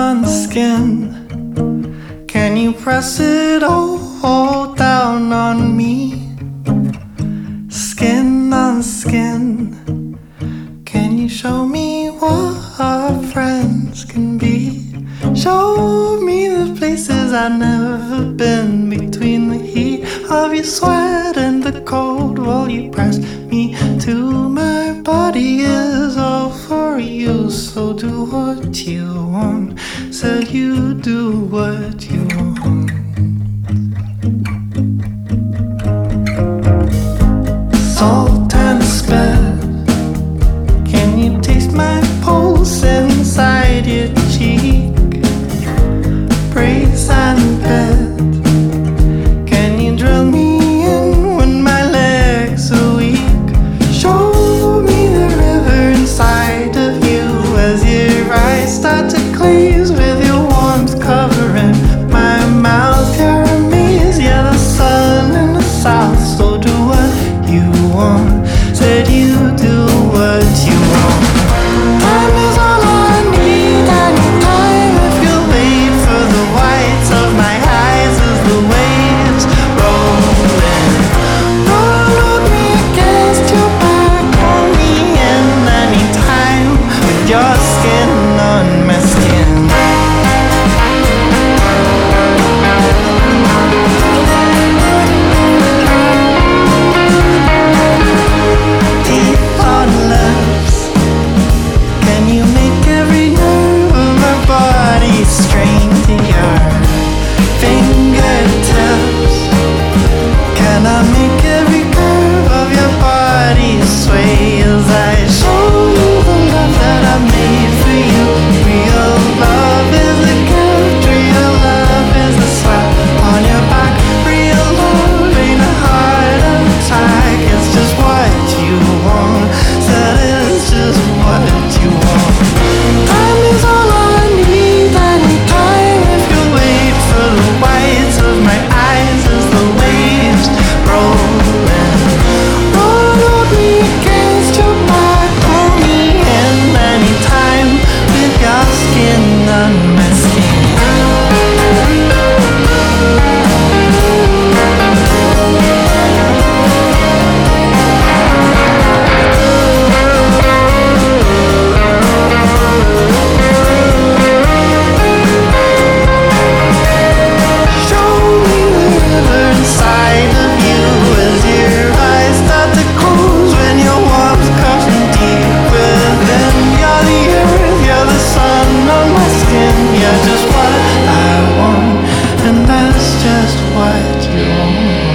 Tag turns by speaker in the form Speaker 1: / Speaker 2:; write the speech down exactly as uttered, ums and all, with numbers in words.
Speaker 1: on skin. Can you press it all down on me? Skin on skin. Can you show me what friends can be? Show me the places I've never been. Between the heat of your sweat and the cold, while you press me to my body is all for you. So do what you want. Said you do what you want. Salt and spit. Can you taste my pulse inside your cheek? Brace and bed. Can you drill me in when my legs are weak? Show me the river inside of you as your eyes start to glaze with your warmth covering my mouth. You're a maze, yeah, the sun in the south. So do what you want. Said you do what you want. Time is all I need. I need time if you'll wait for the whites of my eyes as the waves rolling. Roll me against your back, pull me in anytime with your skin on my skin. Teeth on lips. Can you make every nerve of my body strain to your fingertips? Can I make every curve of your body sway as I show you the love that I made for you? Real love is a gift, real love is a slap on your back. Real love ain't a heart attack, it's just what you want. Said it's just what you want. Time is all I need. I need time if you wait for the whites of my eyes as the waves rolling. Roll me against your back, pull me in anytime with your skin on my skin. Show me the river inside of you as your eyes start to close when your warmth covering deep within. You're the earth, you're the sun on my skin. You're just what I want, and that's just what you want.